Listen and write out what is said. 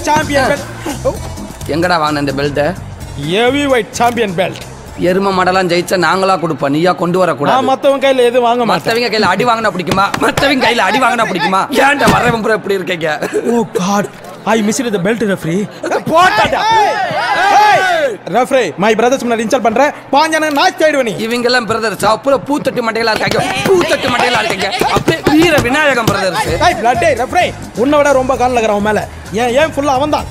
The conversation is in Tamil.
Champion belt. எங்கடா வாங்கின இந்த பெல்ட்டை? Heavy weight champion belt. எரும மாடெல்லாம் ஜெயிச்சா நாங்களா கொடுப்போம், நீயா கொண்டு வரக்கூடாது. நான் மத்தவங்க கையில எதுவும் வாங்க மாட்டேன். மத்தவங்க கையில அடி வாங்கினா பிடிக்குமா? மத்தவங்க கையில அடி வாங்கினா பிடிக்குமா? ஏன்டா வரவன் பூரா இப்படி இருக்கீங்க? Oh God, I missed the belt referee. போடாடா. ரெஃப்ரி, மை பிரதர்ஸ் முன்னாடி இன்சல்ட் பண்ற. பாஞ்சான நாச் ஆயிடுவ நீ. இவங்க எல்லாம் பிரதர்ஸ் அப்புறம் பூத்தட்டு மண்டையில இருக்காங்க. பூத்தட்டு மண்டையில இருக்காங்க. அப்படியே வீர விநாயகம் பிரதர்ஸ். ஏய் பிளட் ரெஃப்ரி, உன்னை விட ரொம்ப கால் லகற அவன் மேல. ஏன் ஃபுல்லா அவன்தான்.